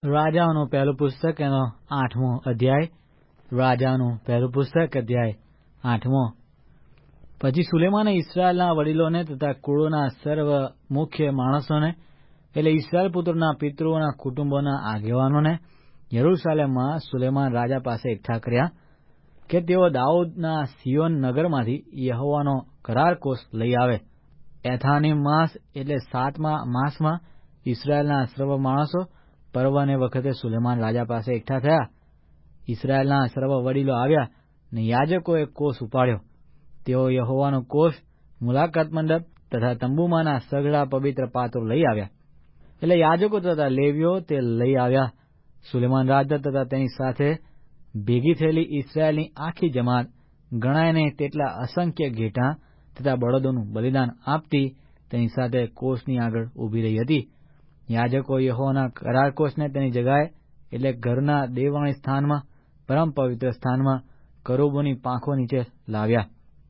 રાજાઓનું પહેલું પુસ્તક એનો 8મો અધ્યાય. રાજાઓનું પહેલું પુસ્તક અધ્યાય 8મો. પછી સુલેમાને ઇસ્રાયેલના વડીલોને તથા કુળોના સર્વ મુખ્ય માણસોને એટલે ઇસ્રાયેલ પુત્રોના પિતૃઓના કુટુંબોના આગેવાનોને યરૂશાલેમમાં સુલેમાન રાજા પાસે એકઠા કર્યા કે તેઓ દાઉદના સિયોન નગરમાંથી યહોવાનો કરાર કોષ લઈ આવે. એથાનીમ માસ એટલે 7મા માસમાં ઇસ્રાયેલના સર્વ માણસો પર્વને વખતે સુલેમાન રાજા પાસે એકઠા થયા. ઇસ્રાયેલના સર્વ વડીલો આવ્યા ને યાજકોએ કોષ ઉપાડ્યો. તેઓ યહોવાનો કોષ, મુલાકાત મંડપ તથા તંબુમાંના સઘળા પવિત્ર પાત્રો લઈ આવ્યા. એટલે યાજકો તથા લેવીઓ તે લઈ આવ્યા. સુલેમાન રાજા તથા તેની સાથે ભેગી થયેલી ઇસ્રાયેલની આખી જમાત ગણાય નહીં તેટલા અસંખ્ય ઘેટાં તથા બળદોનું બલિદાન આપતી તેની સાથે કોષની આગળ ઊભી રહી હતી. યાજકો યહોવાના કરાર કોષને તેની જગાએ એટલે ઘરના દેવવાણી સ્થાનમાં, પરમ પવિત્ર સ્થાનમાં કરૂબોની પાંખો નીચે લાવ્યા.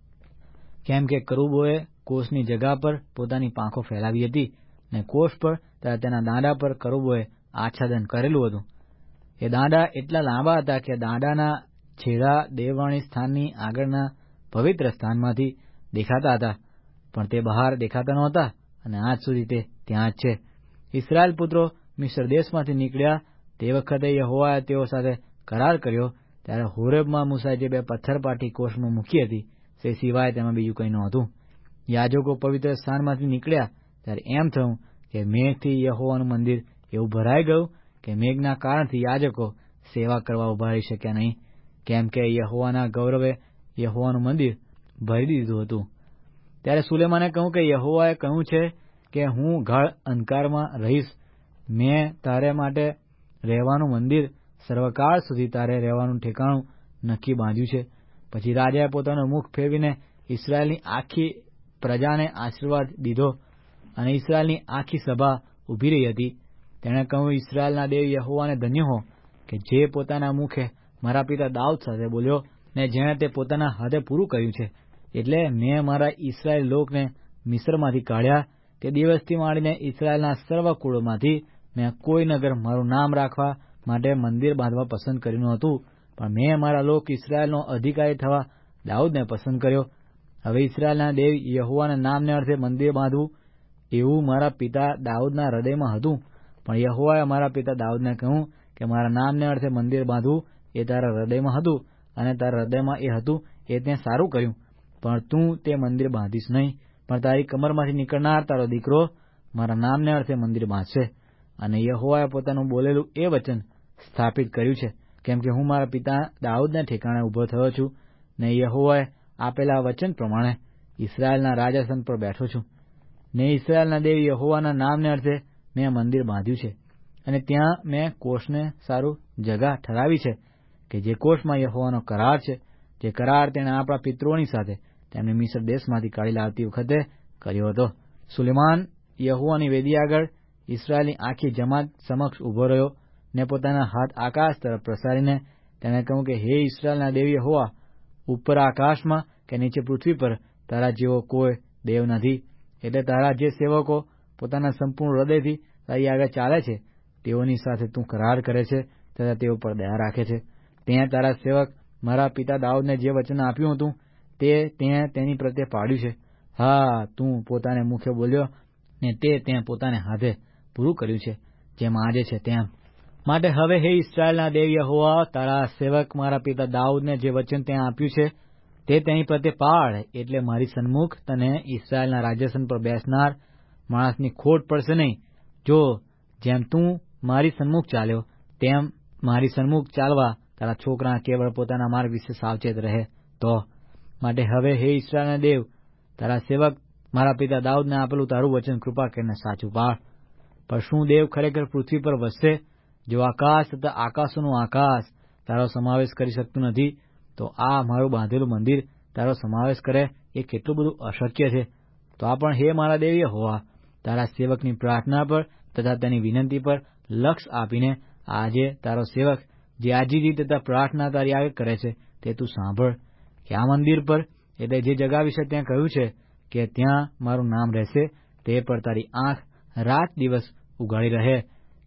કેમ કે કરૂબોએ કોષની જગા પર પોતાની પાંખો ફેલાવી હતી ને કોષ પર તથા તેના દાંડા પર કરૂબોએ આચ્છાદન કરેલું હતું. એ દાંડા એટલા લાંબા હતા કે દાંડાના છેડા દેવવાણી સ્થાનની આગળના પવિત્ર સ્થાનમાંથી દેખાતા હતા, પણ તે બહાર દેખાતા નહોતા અને આજ સુધી તે ત્યાં જ છે. ઇસ્રાયેલ પુત્રો મિસ્ર દેશમાંથી નીકળ્યા તે વખતે યહોવાએ તેઓ સાથે કરાર કર્યો ત્યારે હોરેબમાં મૂસાએ જે 2 પથ્થરપાટી કોષમાં મૂકી હતી તે સિવાય તેમાં બીજું કંઈ નહોતું. યાજકો પવિત્ર સ્થાનમાંથી નીકળ્યા ત્યારે એમ થયું કે મેઘથી યહોવાનું મંદિર એવું ભરાઈ ગયું કે મેઘના કારણથી યાજકો સેવા કરવા ઉભા રહી શક્યા નહીં, કેમ કે યહોવાના ગૌરવે યહોવાનું મંદિર ભરી દીધું હતું. ત્યારે સુલેમાને કહ્યું કે યહોવાએ કહ્યું છે કે હું ગાઢ અંધકારમાં રહીશ. મેં તારે માટે રહેવાનું મંદિર સર્વકાળ સુધી તારે રહેવાનું ઠેકાણું નક્કી બાંધ્યું છે. પછી રાજાએ પોતાનું મુખ ફેરવીને ઇસ્રાયેલની આખી પ્રજાને આશીર્વાદ દીધો અને ઇસ્રાયેલની આખી સભા ઊભી રહી હતી. તેણે કહ્યું, ઇસ્રાયેલના દેવ યહોવાને ધન્ય હો કે જે પોતાના મુખે મારા પિતા દાઉદ સાથે બોલ્યો ને જેણે તે પોતાના હાથે પૂરું કર્યું છે. એટલે મેં મારા ઇસ્રાયેલ લોકને મિસ્રમાંથી કાઢ્યા તે દિવસથી માંડીને ઇસ્રાયેલના સર્વ કુળોમાંથી મેં કોઈ નગર મારું નામ રાખવા માટે મંદિર બાંધવા પસંદ કર્યું નહોતું, પણ મેં મારા લોક ઇસ્રાયેલનો અધિકારી થવા દાઉદને પસંદ કર્યો. હવે ઇસ્રાયેલના દેવ યહોવાના નામને અર્થે મંદિર બાંધવું એવું મારા પિતા દાઉદના હૃદયમાં હતું, પણ યહોવાએ મારા પિતા દાઉદને કહ્યું કે મારા નામને અર્થે મંદિર બાંધવું એ તારા હૃદયમાં હતું અને તારા હૃદયમાં એ હતું એ તે સારું કર્યું, પણ તું તે મંદિર બાંધીશ નહીં, પણ તારી કમરમાંથી નીકળનાર તારો દીકરો મારા નામને અર્થે મંદિર બાંધશે. અને યહોવાએ પોતાનું બોલેલું એ વચન સ્થાપિત કર્યું છે, કેમ કે હું મારા પિતા દાઉદને ઠેકાણે ઊભો થયો છું ને યહોવાએ આપેલા વચન પ્રમાણે ઇસ્રાયેલના રાજાસન પર બેઠો છું. ને ઇસ્રાયેલના દેવ યહોવાના નામને અર્થે મેં મંદિર બાંધ્યું છે અને ત્યાં મેં કોષને સારું જગા ઠરાવી છે કે જે કોષમાં યહોવાનો કરાર છે, જે કરાર તેણે આપણા પિતૃઓની સાથે તેમને મિસ્ર દેશમાંથી કાઢી લાવતી વખતે કર્યો હતો. સુલેમાન યહોવાની વેદી આગળ ઇસ્રાયેલની આખી જમાત સમક્ષ ઊભો રહ્યો ને પોતાના હાથ આકાશ તરફ પ્રસારીને તેણે કહ્યું કે હે ઇસ્રાયેલના દેવ યહોવા, ઉપર આકાશમાં કે નીચે પૃથ્વી પર તારા જેવો કોઈ દેવ નથી. એટલે તારા જે સેવકો પોતાના સંપૂર્ણ હૃદયથી તારી આગળ ચાલે છે તેઓની સાથે તું કરાર કરે છે તથા તેઓ પર દયા રાખે છે. તેં તારા સેવક મારા પિતા દાઉદને જે વચન આપ્યું હતું તે તેની પ્રત્યે પાડ્યું છે. હા, તું પોતાને મુખે બોલ્યો ને તે પોતાને હાથે પૂરું કર્યું છે, જેમ આજે છે તેમ. માટે હવે હે ઇસ્રાયેલના દેવ યહોવા, તારા સેવક મારા પિતા દાઉદને જે વચન તે આપ્યું છે તે તેની પ્રત્યે પાડ, એટલે મારી સન્મુખ તને ઇસ્રાયેલના રાજ્યસન પર બેસનાર માણસની ખોટ પડશે નહીં. જો જેમ તું મારી સન્મુખ ચાલ્યો તેમ મારી સન્મુખ ચાલવા તારા છોકરા કેવળ પોતાના માર્ગ વિશે સાવચેત રહે તો. માટે હવે હે ઇસ્રાયેલના દેવ, તારા સેવક મારા પિતા દાઉદને આપેલું તારું વચન કૃપા કરીને સાચું પાડ. પણ શું દેવ ખરેખર પૃથ્વી પર વસશે? જો આકાશ તથા આકાશોનું આકાશ તારો સમાવેશ કરી શકતું નથી, તો આ મારું બાંધેલું મંદિર તારો સમાવેશ કરે એ કેટલું બધું અશક્ય છે. તો આ પણ હે મારા દેવ યહોવા, તારા સેવકની પ્રાર્થના પર તથા તેની વિનંતી પર લક્ષ આપીને આજે તારો સેવક જે આજીજી તથા પ્રાર્થના તારી આગળ કરે છે તે તું સાંભળ. કે આ મંદિર પર એટલે જે જગા વિશે ત્યાં કહ્યું છે કે ત્યાં મારું નામ રહેશે તે પર તારી આંખ રાત દિવસ ઉગાડી રહે,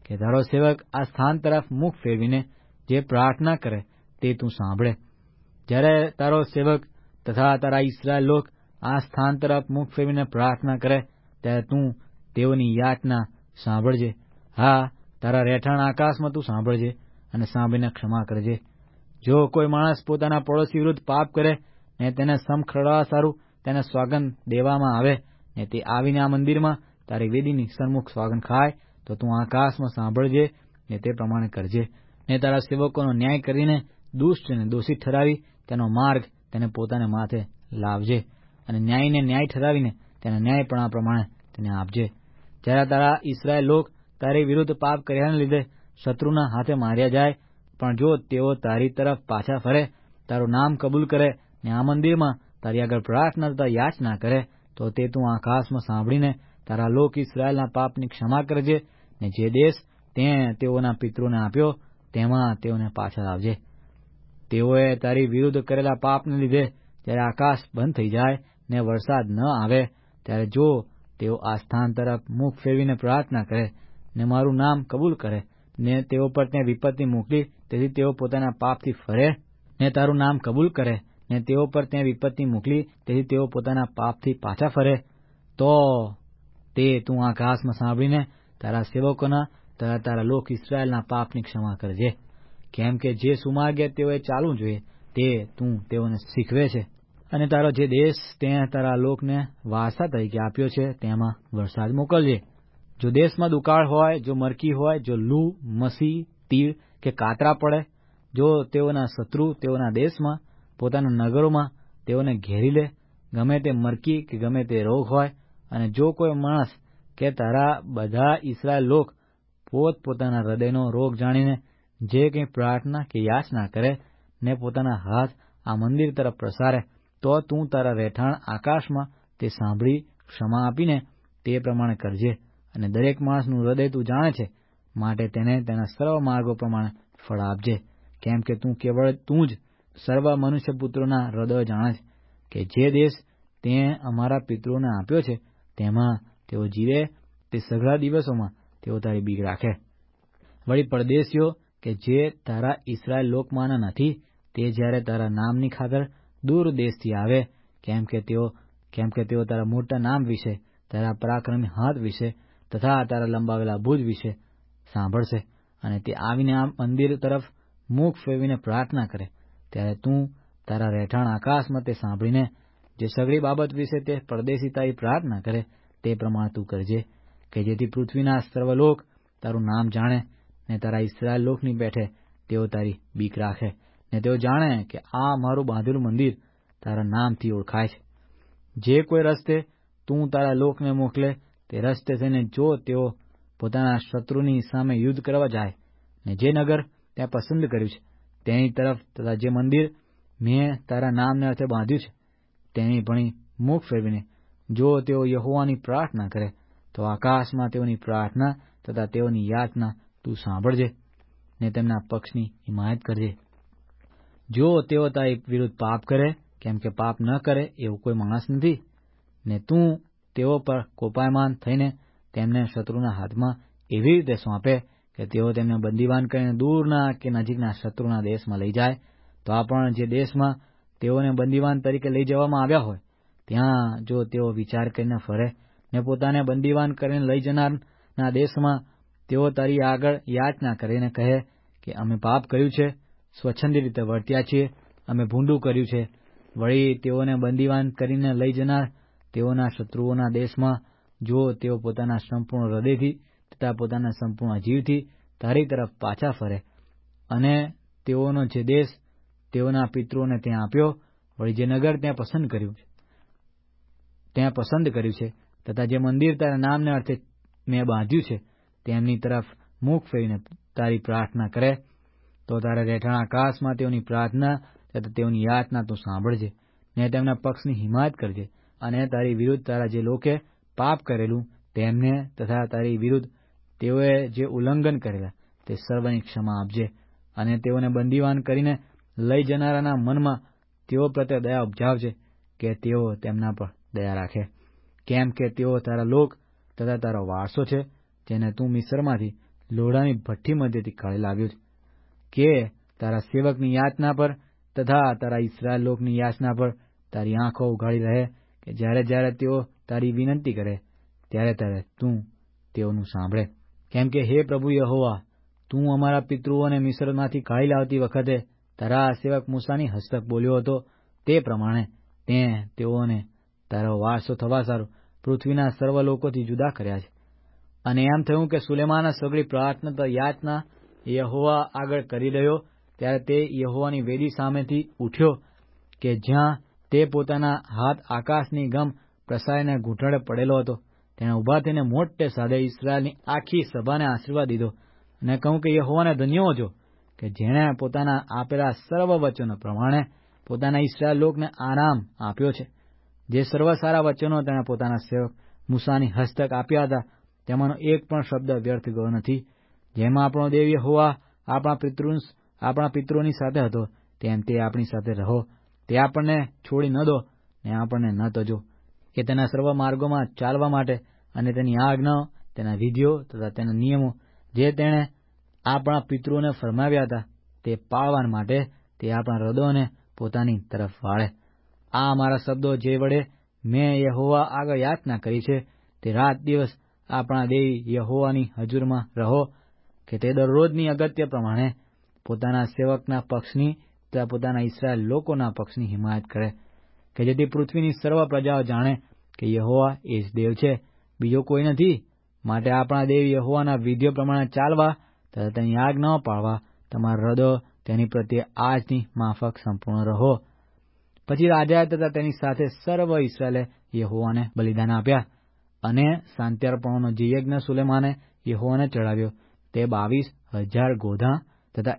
કે તારો સેવક આ સ્થાન તરફ મુખ ફેરવીને જે પ્રાર્થના કરે તે તું સાંભળે. જ્યારે તારો સેવક તથા તારા ઇસ્રાયેલ લોક આ સ્થાન તરફ મુખ ફેરવીને પ્રાર્થના કરે ત્યારે તું તેઓની યાચના સાંભળજે. હા, તારા રહેઠાણ આકાશમાં તું સાંભળજે અને સાંભળીને ક્ષમા કરજે. જો કોઈ માણસ પોતાના પડોશી વિરુદ્ધ પાપ કરે ને તેને સમ ખરડાવવા સારું તેને સોગંદ દેવામાં આવે ને તે આવીને આ મંદિરમાં તારી વેદીની સન્મુખ સોગંદ ખાય તો તું આકાશમાં સાંભળજે ને તે પ્રમાણે કરજે. ને તારા સેવકોનો ન્યાય કરીને દુષ્ટને દોષિત ઠરાવી તેનો માર્ગ તેને પોતાને માથે લાવજે અને ન્યાયને ન્યાય ઠરાવીને તેના ન્યાયપણા પ્રમાણે તેને આપજે. જ્યારે તારા ઇસ્રાયેલ લોક તારી વિરુદ્ધ પાપ કર્યાને લીધે શત્રુના હાથે માર્યા જાય, પણ જો તેઓ તારી તરફ પાછા ફરે, તારું નામ કબૂલ કરે ને આ મંદિરમાં તારી આગળ પ્રાર્થના તથા યાચના કરે તો તે તું આકાશમાં સાંભળીને તારા લોક ઇસ્રાયેલના પાપની ક્ષમા કરજે ને જે દેશ તે તેઓના પિતૃને આપ્યો તેમાં તેઓને પાછા લાવજે. તેઓએ તારી વિરુદ્ધ કરેલા પાપને લીધે જ્યારે આકાશ બંધ થઈ જાય ને વરસાદ ન આવે ત્યારે જો તેઓ આ સ્થાન તરફ મુખ ફેરવીને પ્રાર્થના કરે ને મારું નામ કબૂલ કરે ને તેઓ પર ત્યાં વિપત્તિ મોકલી તેથી તેઓ પોતાના પાપથી ફરે ને તારું નામ કબૂલ કરે ને તેઓ પર ત્યાં વિપત્તિ મોકલી તેથી તેઓ પોતાના પાપથી પાછા ફરે તો તે તું આકાશમાં સાંભળીને તારા સેવકોના તથા તારા લોક ઇસ્રાયેલના પાપની ક્ષમા કરજે. કેમ કે જે સુમાર્ગે તેઓએ ચાલવું જોઈએ તે તું તેઓને શીખવે છે અને તારો જે દેશ તે તારા લોકને વારસા તરીકે આપ્યો છે તેમાં વરસાદ મોકલજે. જો દેશમાં દુકાળ હોય, જો મરકી હોય, જો લૂ, મસી, તીડ કે કાતરા પડે, જો તેઓના શત્રુ તેઓના દેશમાં પોતાના નગરોમાં તેઓને ઘેરી લે, ગમે તે મરકી કે ગમે તે રોગ હોય, અને જો કોઈ માણસ કે તારા બધા ઇસ્રાયેલ લોક પોતાના હૃદયનો રોગ જાણીને જે કંઈ પ્રાર્થના કે યાચના કરે ને પોતાના હાથ આ મંદિર તરફ પ્રસારે તો તું તારા રહેઠાણ આકાશમાં તે સાંભળી ક્ષમા આપીને તે પ્રમાણે કરજે. અને દરેક માણસનું હૃદય તું જાણે છે, માટે તેને તેના સર્વ માર્ગો પ્રમાણે ફળ આપજે. કેમ કે તું જ સર્વ મનુષ્યપુત્રોના હૃદય જાણે છે કે જે દેશ તે અમારા પિતૃઓને આપ્યો છે તેમાં તેઓ જીવે તે સઘળા દિવસોમાં તેઓ તારી બીક રાખે. વળી પરદેશીઓ કે જે તારા ઇસ્રાયેલ લોકમાંના નથી તે જ્યારે તારા નામની ખાતર દૂર દેશથી આવે, કેમ કે તેઓ તારા મોટા નામ વિશે, તારા પરાક્રમી હાથ વિશે તથા તારા લંબાવેલા ભુજ વિશે સાંભળશે અને તે આવીને આ મંદિર તરફ મુખ ફેરવીને પ્રાર્થના કરે ત્યારે તું તારા રહેઠાણ આકાશમાં તે સાંભળીને જે સગળી બાબત વિશે તે પરદેશી તારી પ્રાર્થના કરે તે પ્રમાણે તું કરજે, કે જેથી પૃથ્વીના સર્વલોક તારું નામ જાણે ને તારા ઇસ્રાયેલ લોકની બેઠે તેઓ તારી બીક રાખે ને તેઓ જાણે કે આ મારું બાંધેલું મંદિર તારા નામથી ઓળખાય છે. જે કોઈ રસ્તે તું તારા લોકને મોકલે તે રસ્તે થઈને જો તેઓ પોતાના શત્રુની સામે યુદ્ધ કરવા જાય ને જે નગર ત્યાં પસંદ કર્યું છે તેની તરફ તથા જે મંદિર મેં તારા નામને અર્થે બાંધ્યું છે તેની ભણી મુખ ફેરવીને જો તેઓ યહોવાની પ્રાર્થના કરે તો આકાશમાં તેઓની પ્રાર્થના તથા તેઓની યાચના તું સાંભળજે ને તેમના પક્ષની હિમાયત કરજે. જો તેઓ તારી વિરુદ્ધ પાપ કરે, કેમ કે પાપ ન કરે એવું કોઈ માણસ નથી, ને તું તેઓ પર કોપાયમાન થઈને તેમને શત્રુના હાથમાં એવી રીતે સોંપે કે તેઓ તેમને બંદીવાન કરીને દૂરના કે નજીકના શત્રુના દેશમાં લઈ જાય, તો આ પણ જે દેશમાં તેઓને બંદીવાન તરીકે લઈ જવામાં આવ્યા હોય ત્યાં જો તેઓ વિચાર કરીને ફરે ને પોતાને બંદીવાન કરીને લઈ જનારના દેશમાં તેઓ તારી આગળ યાચના કરીને કહે કે અમે પાપ કર્યું છે, સ્વચ્છંદી રીતે વર્ત્યા છીએ, અમે ભૂંડું કર્યું છે, વળી તેઓને બંદીવાન કરીને લઈ જનાર તેઓના શત્રુઓના દેશમાં જો તેઓ પોતાના સંપૂર્ણ હૃદયથી તથા પોતાના સંપૂર્ણ જીવથી તારી તરફ પાછા ફરે અને તેઓનો જે દેશ તેઓના પિતૃઓને ત્યાં આપ્યો, વળી જે નગર ત્યાં પસંદ કર્યું છે તથા જે મંદિર તારા નામને અર્થે મેં બાંધ્યું છે તેમની તરફ મુખ ફેરીને તારી પ્રાર્થના કરે તો તારા રહેઠાણ આકાશમાં તેઓની પ્રાર્થના તથા તેઓની યાચના તું સાંભળજે ને તેમના પક્ષની હિમાયત કરજે અને તારી વિરુદ્ધ તારા જે લોકે પાપ કરેલું તેમને તથા તારી વિરુદ્ધ તેઓએ જે ઉલ્લંઘન કરેલા તે સર્વની ક્ષમા આપજે અને તેઓને બંદીવાન કરીને લઈ જનારાના મનમાં તેઓ પ્રત્યે દયા ઉપજાવજે કે તેઓ તેમના પર દયા રાખે. કેમ કે તેઓ તારા લોક તથા તારો વારસો છે જેને તું મિસ્રમાંથી લોઢાની ભઠ્ઠી મધ્યથી કાઢી લાવ્યો છે કે તારા સેવકની યાચના પર તથા તારા ઇસ્રાયેલ લોકની યાચના પર તારી આંખો ઉઘાડી રહે કે જ્યારે તેઓ તારી વિનંતી કરે ત્યારે તું તેઓનું સાંભળે. કેમ કે હે પ્રભુ યહોવા, તું અમારા પિતૃઓને મિસ્રમાંથી કાઢી લાવતી વખતે તારા સેવક મૂસાની હસ્તક બોલ્યો હતો તે પ્રમાણે તે તેઓને તારો વારસો થવા સારું પૃથ્વીના સર્વ લોકોથી જુદા કર્યા છે. અને એમ થયું કે સુલેમાન સગળી પ્રાર્થના યાચના યહોવા આગળ કરી રહ્યો ત્યારે તે યહોવાની વેદી સામેથી ઉઠ્યો કે જ્યાં તે પોતાના હાથ આકાશની ગમ પ્રસારીને ઘૂંટણે પડેલો હતો. તેણે ઊભા થઈને મોટે સાદે ઇસ્રાયેલની આખી સભાને આશીર્વાદ દીધો અને કહું કે યહોવાને ધન્ય હોજો કે જેણે પોતાના આપેલા સર્વ વચનો પ્રમાણે પોતાના ઇસ્રાયેલ લોકને આરામ આપ્યો છે. જે સર્વ સારા વચનો તેણે પોતાના સેવક મૂસાની હસ્તક આપ્યા હતા તેમાંનો એક પણ શબ્દ વ્યર્થ ગયો નથી. જેમ આપણો દેવ યહોવા આપણા પિતૃઓની સાથે હતો તેમ તે આપણી સાથે રહો. તે આપણને છોડી ન દો ને આપણને ન તજો. કે તેના સર્વ માર્ગોમાં ચાલવા માટે અને તેની આજ્ઞાઓ, તેના વિધિઓ તથા તેના નિયમો જે તેણે આપણા પિતૃઓને ફરમાવ્યા હતા તે પાળવા માટે તે આપણા હૃદયોને પોતાની તરફ વાળે. આ અમારા શબ્દો જે વડે મેં યહોવા આગળ યાચના કરી છે તે રાત દિવસ આપણા દેવી યહોવાની હજુરમાં રહો કે તે દરરોજની અગત્ય પ્રમાણે પોતાના સેવકના પક્ષની તથા પોતાના ઇસ્રાયેલ લોકોના પક્ષની હિમાયત કરે કે જેથી પૃથ્વીની સર્વ પ્રજાઓ જાણે કે યહોવા એ જ દેવ છે, બીજો કોઈ નથી. માટે આપણા દેવ યહોવાના વિધિઓ પ્રમાણે ચાલવા તથા તેની આજ્ઞાઓ પાળવા તમારા હૃદયો તેની પ્રત્યે આજની માફક સંપૂર્ણ રહો. પછી રાજાએ તથા તેની સાથે સર્વ ઇસ્રાયેલે યહોવાને બલિદાન આપ્યા અને શાંત્યાર્પણોનો જે યજ્ઞ સુલેમાને યહોવાને ચડાવ્યો તે 22,000 ગોધા તથા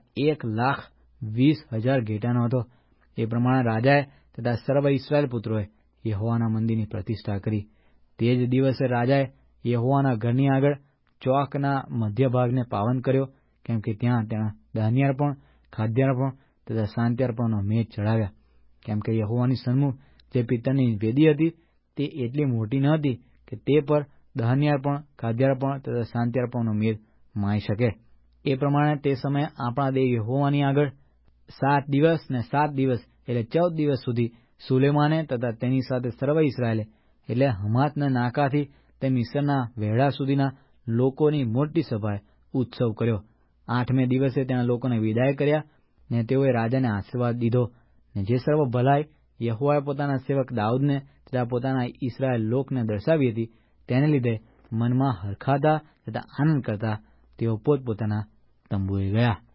1,20,000 ઘેટાનો હતો. એ પ્રમાણે રાજાએ તથા સર્વ ઇસ્રાયેલ પુત્રોએ યહોવાના મંદિરની પ્રતિષ્ઠા કરી. તે જ દિવસે રાજાએ યહોવાના ઘરની આગળ ચોકના મધ્ય ભાગને પાવન કર્યો કેમ કે ત્યાં તેના દહન્યાર્પણ, ખાદ્યાર્પણ તથા શાંત્યાર્પણનો મેજ ચડાવ્યા. કેમ કે યહોવાની સન્મુખ જે પિત્તળની વેદી હતી તે એટલી મોટી ન હતી કે તે પર દહન્યાર્પણ, ખાદ્યાર્પણ તથા શાંત્યાર્પણનો મેજ માઈ શકે. એ પ્રમાણે તે સમયે આપણા દેવ યહોવાની આગળ 7 દિવસ ને 7 દિવસ એટલે 14 દિવસ સુધી સુલેમાને તથા તેની સાથે સર્વ ઇસ્રાયેલે એટલે હમાતના નાકાથી તે મિસ્રના વેઢા સુધીના લોકોની મોટી સભાએ ઉત્સવ કર્યો. 8મે દિવસે તેના લોકોને વિદાય કર્યા ને તેઓએ રાજાને આશીર્વાદ દીધો. ને જે સર્વ ભલાઈ યહોવાએ પોતાના સેવક દાઉદને તથા પોતાના ઇસ્રાયેલ લોકને દર્શાવી હતી તેને લીધે મનમાં હરખાતા તથા આનંદ કરતા તેઓ પોતપોતાના તંબુએ ગયા.